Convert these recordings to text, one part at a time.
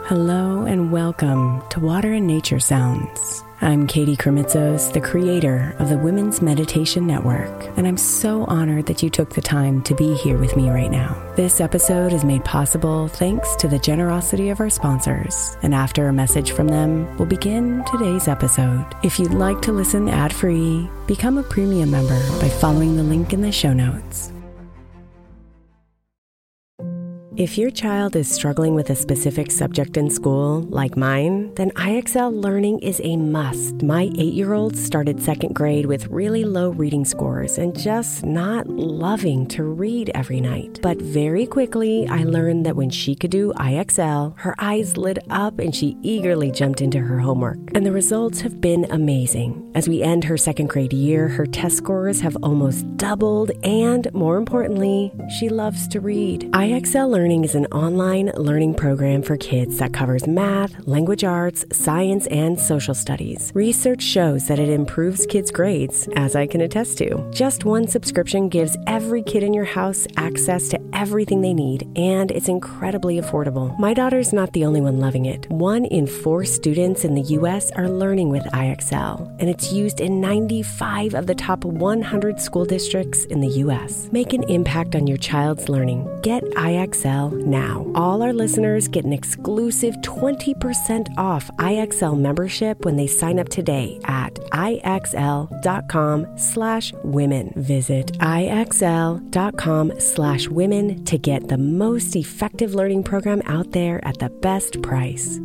Hello and welcome to Water and Nature Sounds. I'm Katie Kremitzos, the creator of the Women's Meditation Network, and I'm so honored that you took the time to be here with me right now. This episode is made possible thanks to the generosity of our sponsors, and after a message from them, we'll begin today's episode. If you'd like to listen ad-free, become a premium member by following the link in the show notes. If your child is struggling with a specific subject in school, like mine, then IXL Learning is a must. My 8-year-old started second grade with really low reading scores and just not loving to read every night. But very quickly, I learned that when she could do IXL, her eyes lit up and she eagerly jumped into her homework. And the results have been amazing. As we end her second grade year, her test scores have almost doubled, and more importantly, she loves to read. IXL Learning is an online learning program for kids that covers math, language arts, science, and social studies. Research shows that it improves kids' grades, as I can attest to. Just one subscription gives every kid in your house access to everything they need, and it's incredibly affordable. My daughter's not the only one loving it. 1 in 4 students in the U.S. are learning with IXL, and it's used in 95 of the top 100 school districts in the U.S. Make an impact on your child's learning. Get IXL now. All our listeners get an exclusive 20% off IXL membership when they sign up today at IXL.com/women. Visit IXL.com/women to get the most effective learning program out there at the best price.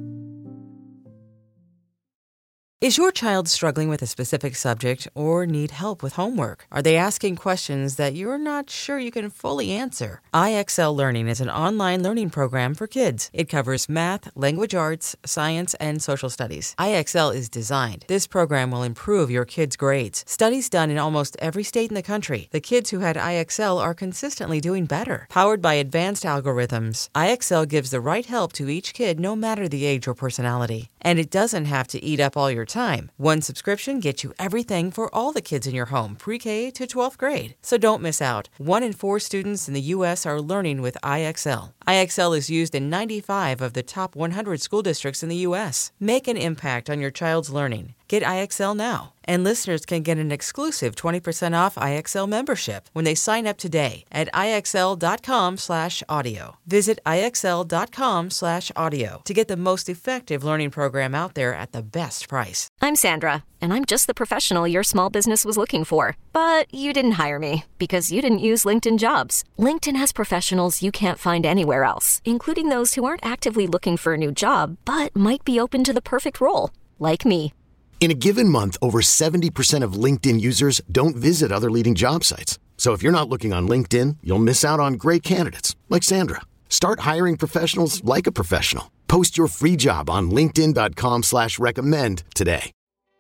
Is your child struggling with a specific subject or need help with homework? Are they asking questions that you're not sure you can fully answer? IXL Learning is an online learning program for kids. It covers math, language arts, science, and social studies. IXL is designed. This program will improve your kids' grades. Studies done in almost every state in the country. The kids who had IXL are consistently doing better. Powered by advanced algorithms, IXL gives the right help to each kid no matter the age or personality. And it doesn't have to eat up all your time. One subscription gets you everything for all the kids in your home, pre-K to 12th grade. So don't miss out. 1 in 4 students in the U.S. are learning with IXL. IXL is used in 95 of the top 100 school districts in the U.S. Make an impact on your child's learning. Get IXL now. And listeners can get an exclusive 20% off IXL membership when they sign up today at IXL.com/audio. Visit IXL.com/audio to get the most effective learning program out there at the best price. I'm Sandra, and I'm just the professional your small business was looking for. But you didn't hire me because you didn't use LinkedIn Jobs. LinkedIn has professionals you can't find anywhere else, including those who aren't actively looking for a new job, but might be open to the perfect role, like me. In a given month, over 70% of LinkedIn users don't visit other leading job sites. So if you're not looking on LinkedIn, you'll miss out on great candidates like Sandra. Start hiring professionals like a professional. Post your free job on linkedin.com/recommend today.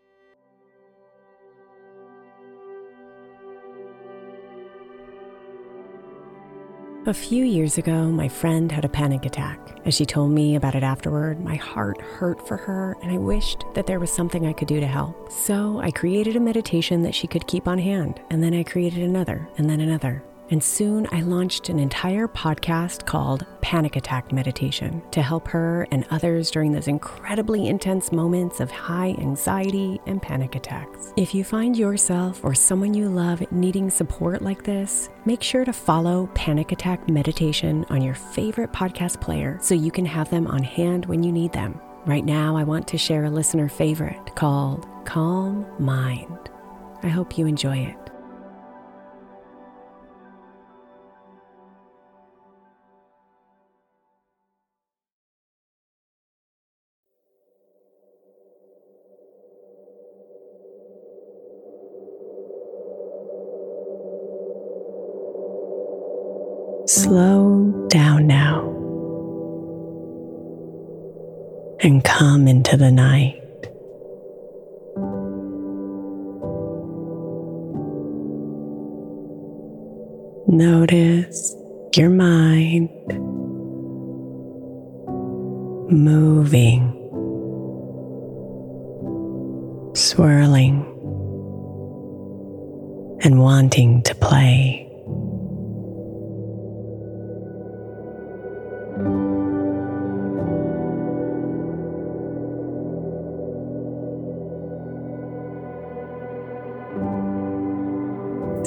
A few years ago, my friend had a panic attack. As she told me about it afterward, my heart hurt for her, and I wished that there was something I could do to help. So I created a meditation that she could keep on hand, and then I created another, and then another. And soon I launched an entire podcast called Panic Attack Meditation to help her and others during those incredibly intense moments of high anxiety and panic attacks. If you find yourself or someone you love needing support like this, make sure to follow Panic Attack Meditation on your favorite podcast player so you can have them on hand when you need them. Right now, I want to share a listener favorite called Calm Mind. I hope you enjoy it. Slow down now and come into the night. Notice your mind moving, swirling, and wanting to play.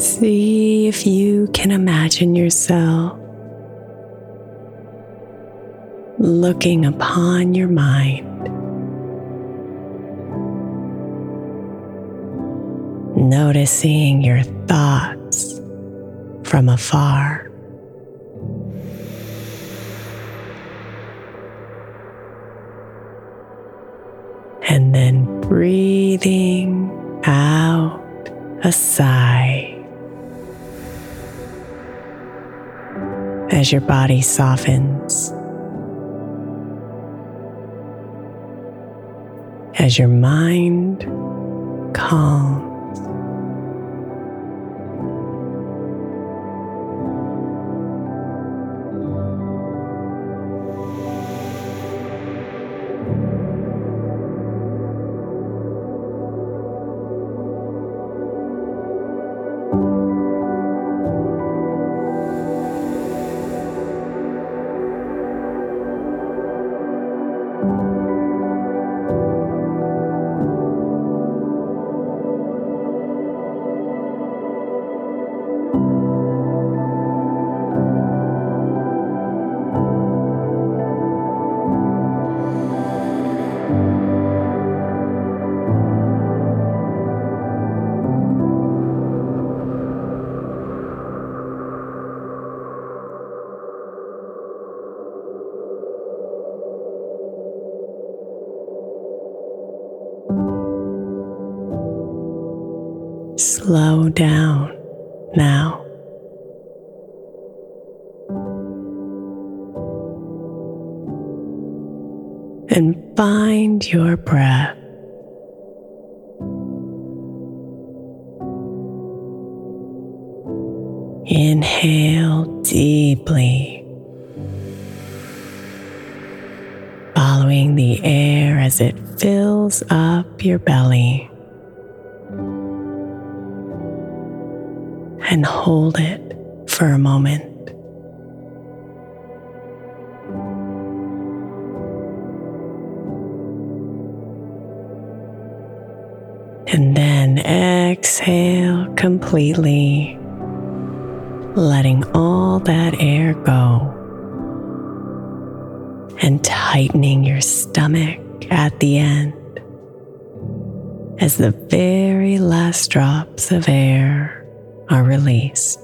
See if you can imagine yourself looking upon your mind, noticing your thoughts from afar. And then breathing out a sigh as your body softens, as your mind calms. Slow down now. And find your breath. Inhale deeply, following the air as it fills up your belly. And hold it for a moment. And then exhale completely, letting all that air go and tightening your stomach at the end as the very last drops of air are released.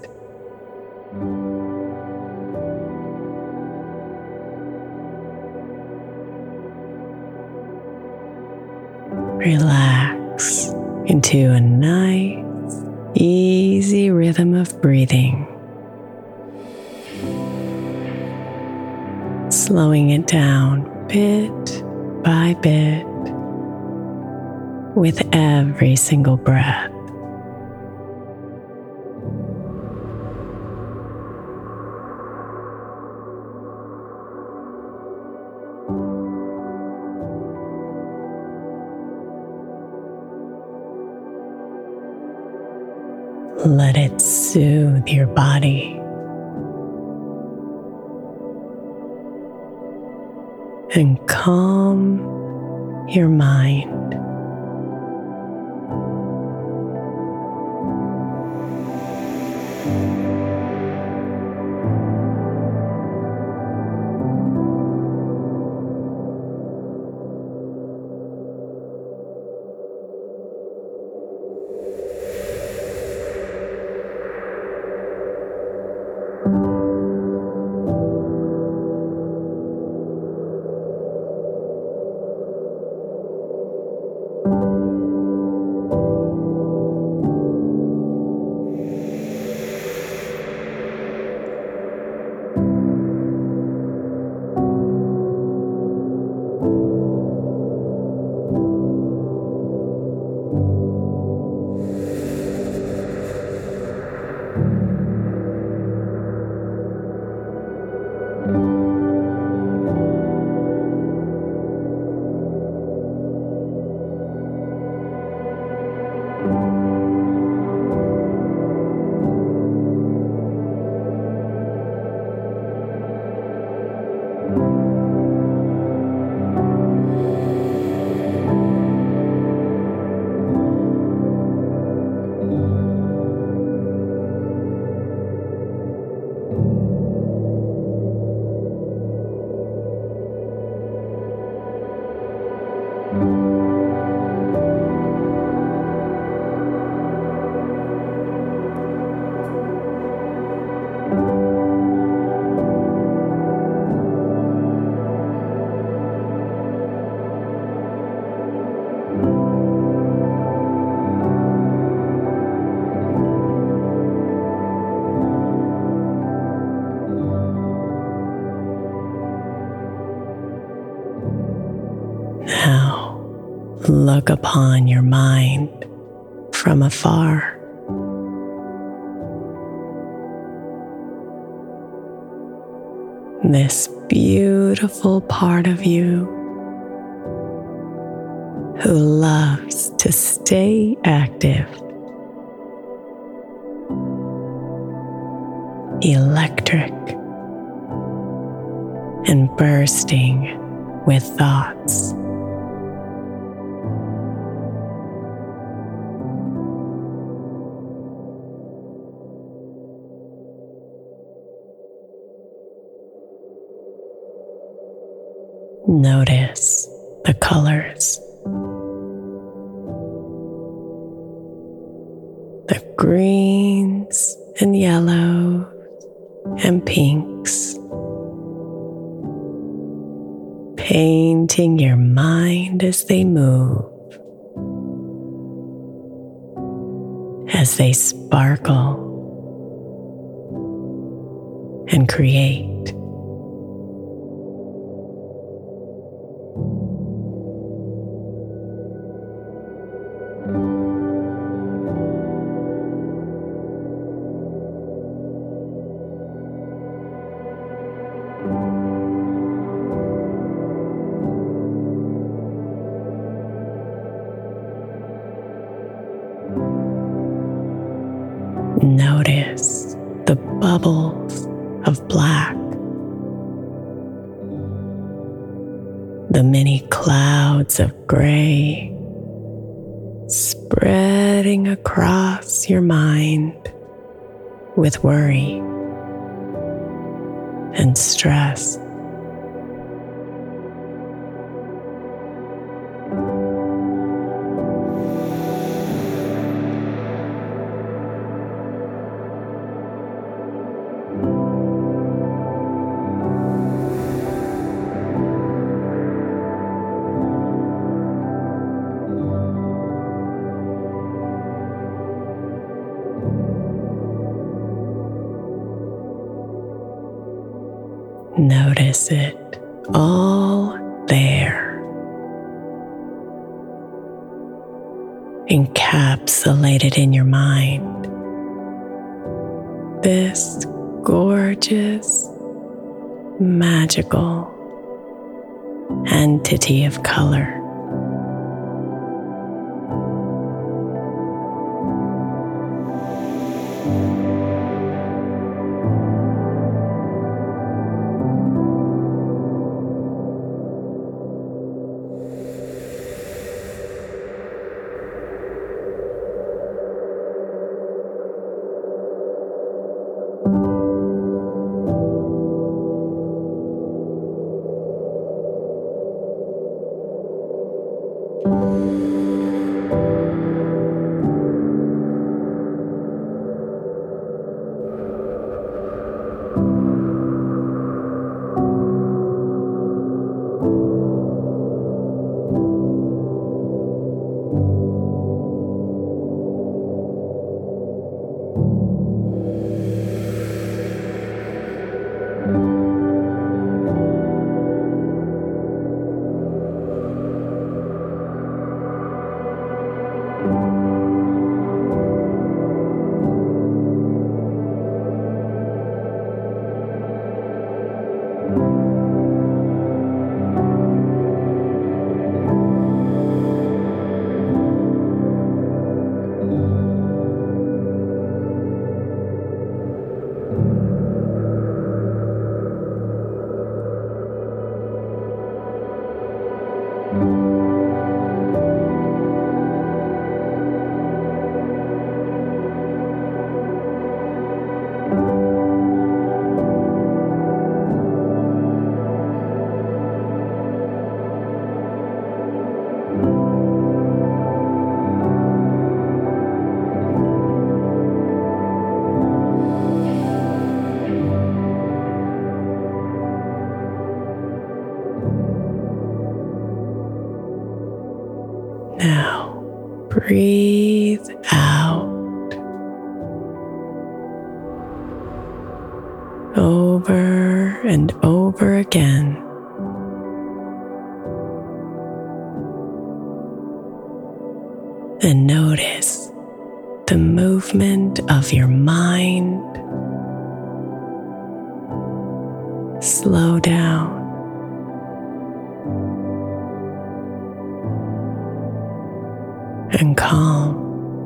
Relax into a nice, easy rhythm of breathing, slowing it down bit by bit with every single breath. Let it soothe your body and calm your mind. look upon your mind from afar. This beautiful part of you who loves to stay active, electric, and bursting with thoughts. Notice the colors. The greens and yellows and pinks, painting your mind as they move, as they sparkle and create. Notice the bubbles of black, the many clouds of gray spreading across your mind with worry and stress. Notice it all there, encapsulated in your mind. This gorgeous, magical entity of color. Now, breathe out over and over again. And notice the movement of your mind. Slow down. And calm.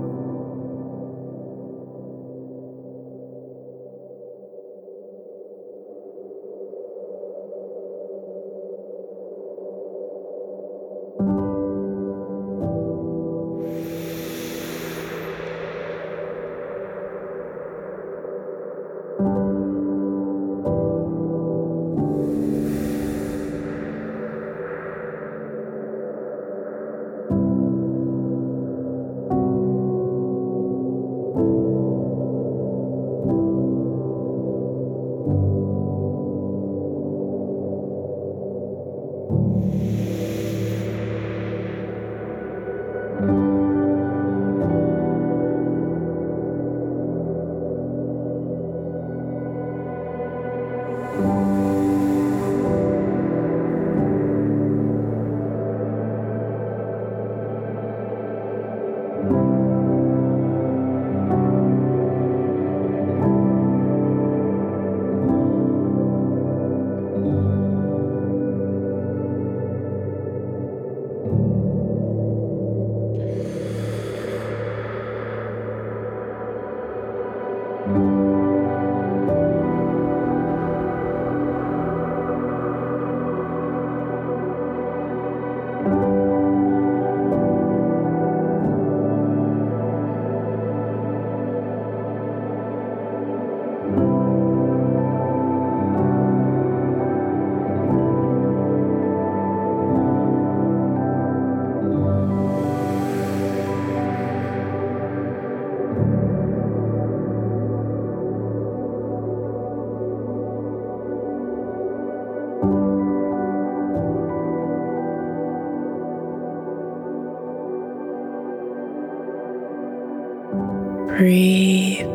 Breathe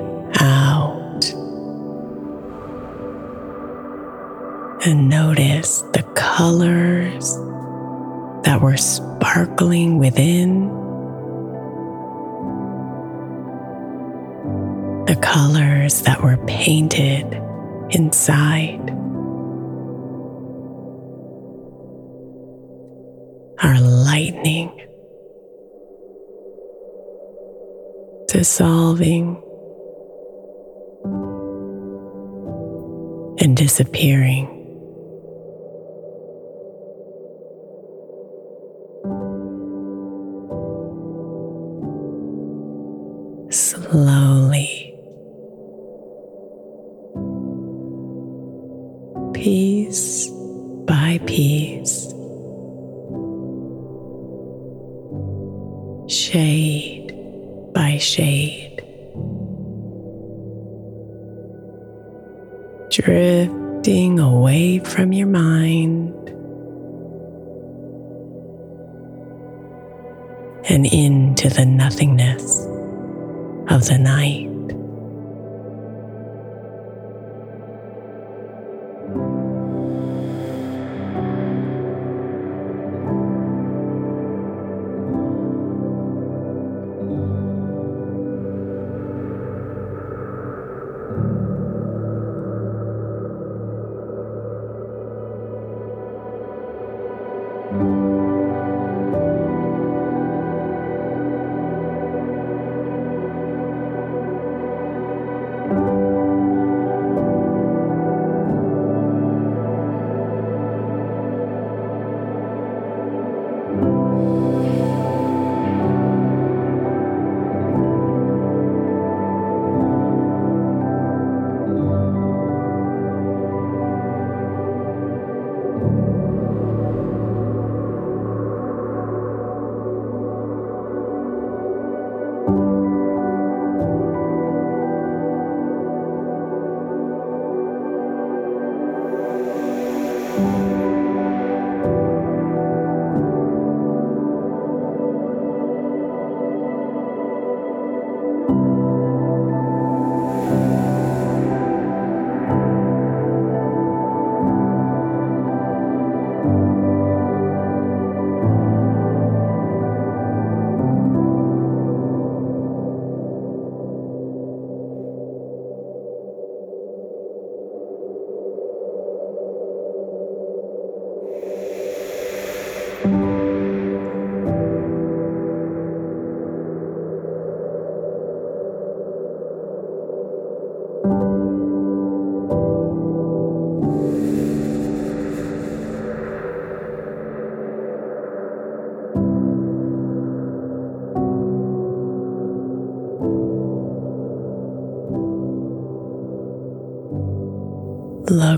out and notice the colors that were sparkling within, the colors that were painted inside are lightening, dissolving, and disappearing. Slowly, piece by piece, shade by shade, drifting away from your mind and into the nothingness of the night.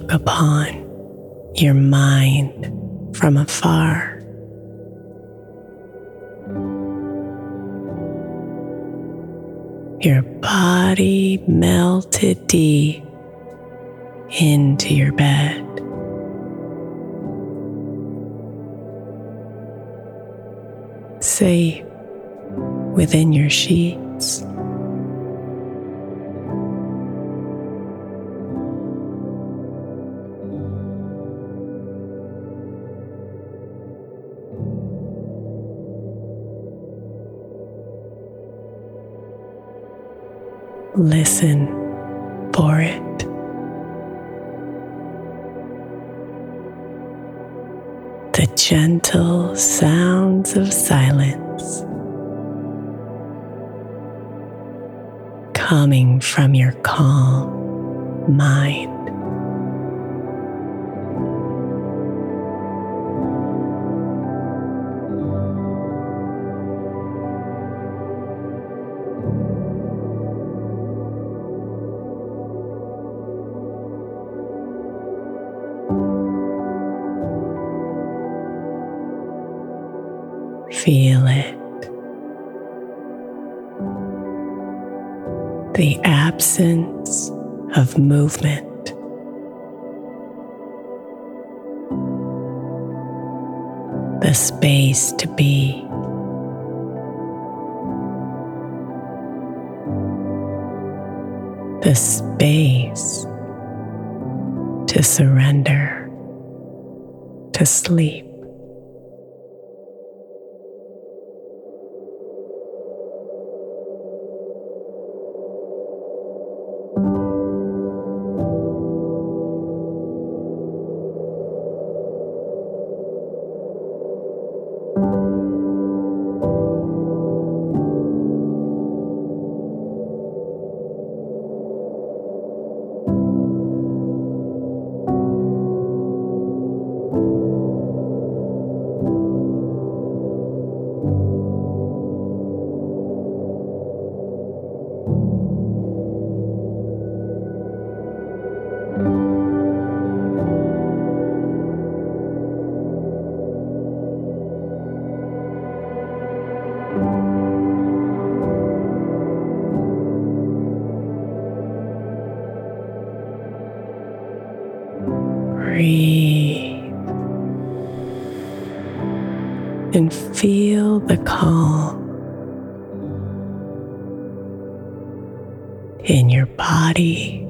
look upon your mind from afar. Your body melted deep into your bed. Safe within your sheets. Listen for it. The gentle sounds of silence coming from your calm mind. Feel it. The absence of movement. The space to be. The space to surrender, to sleep. Breathe and feel the calm in your body,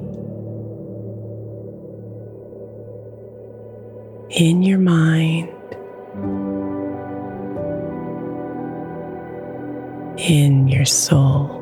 in your mind, in your soul.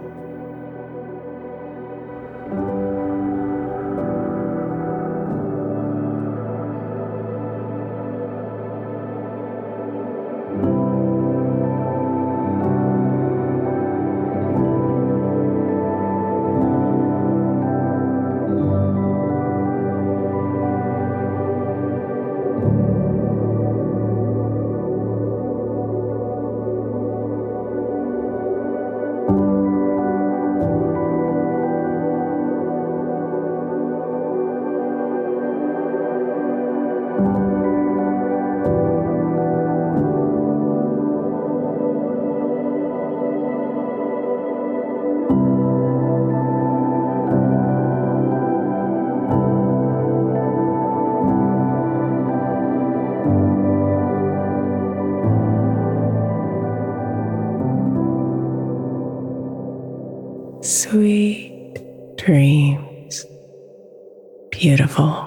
Sweet dreams, beautiful.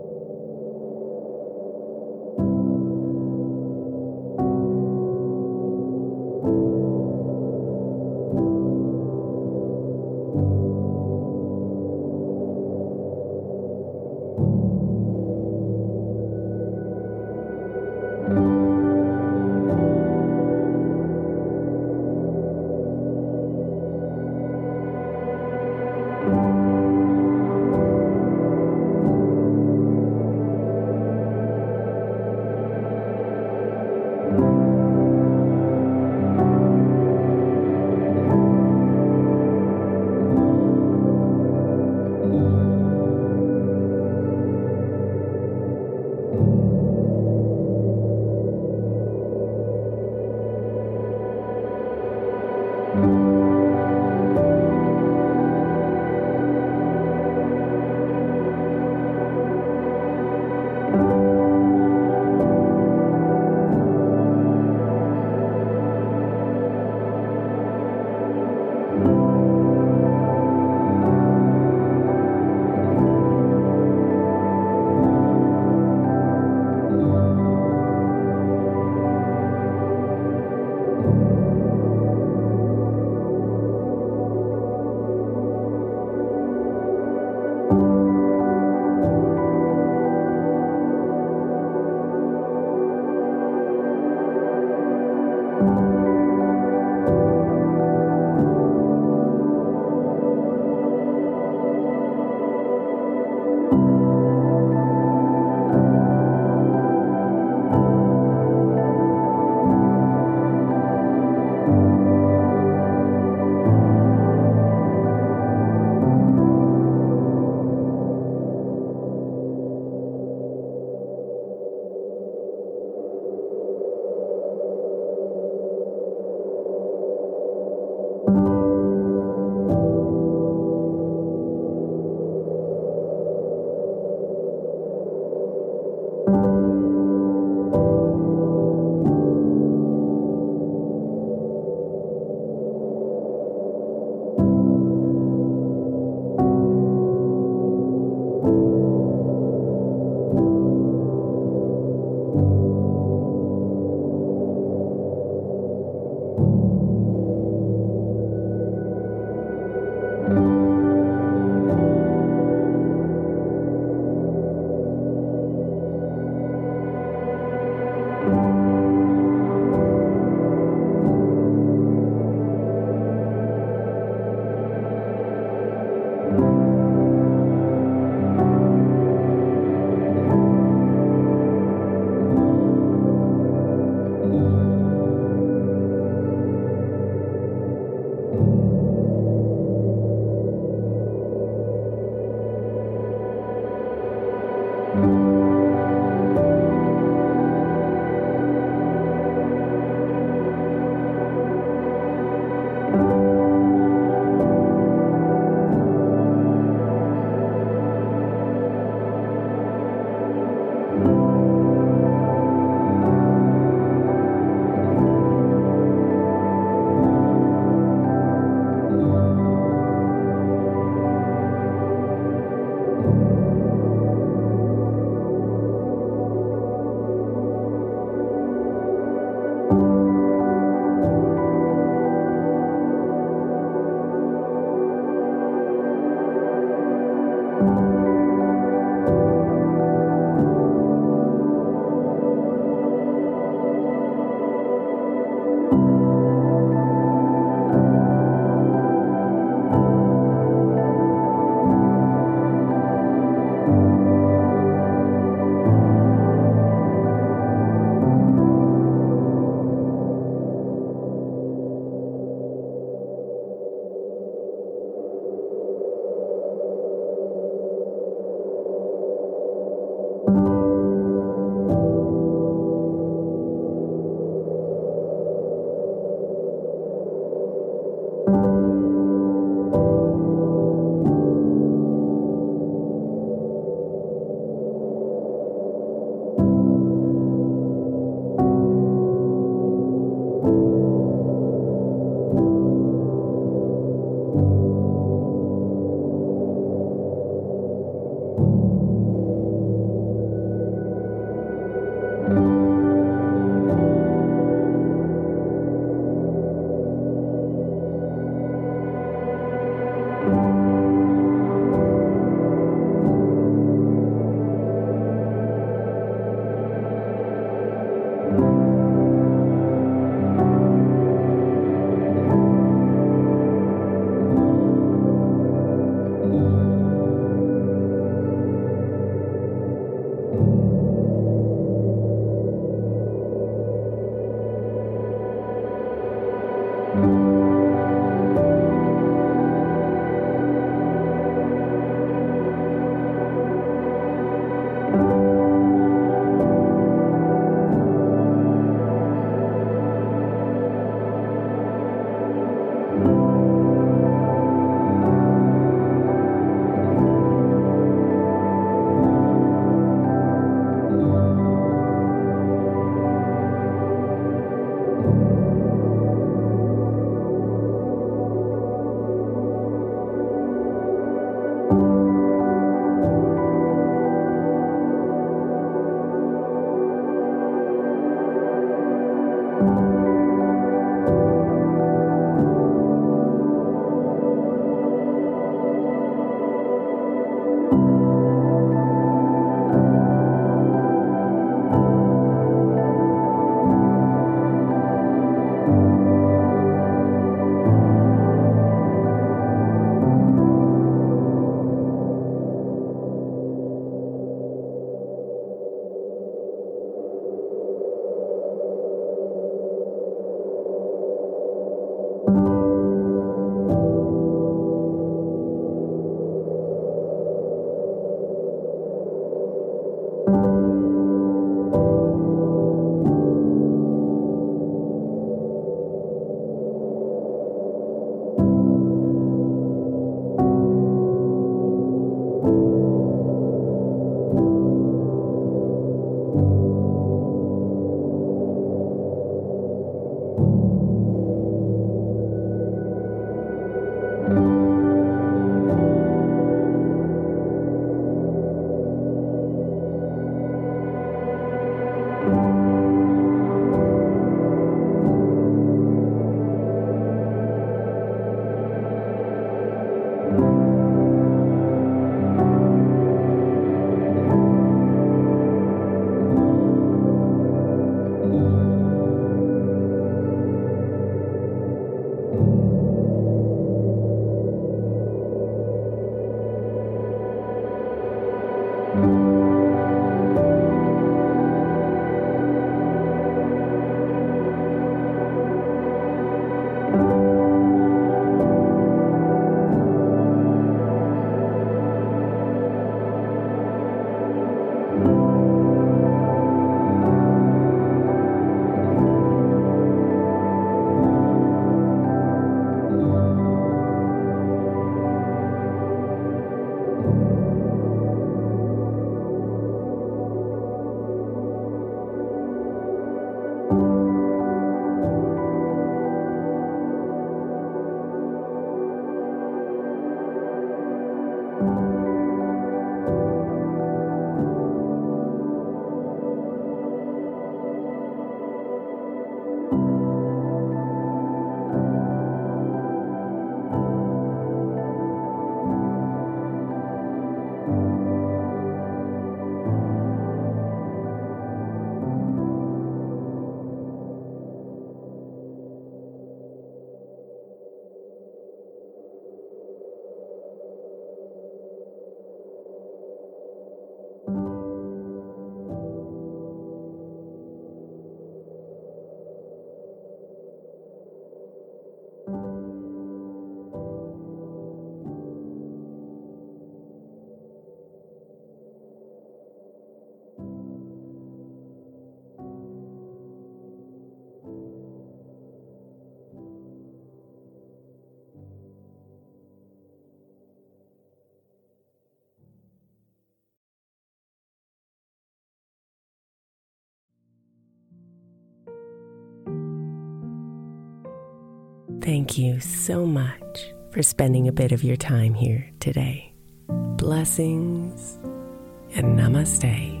Thank you so much for spending a bit of your time here today. Blessings and namaste.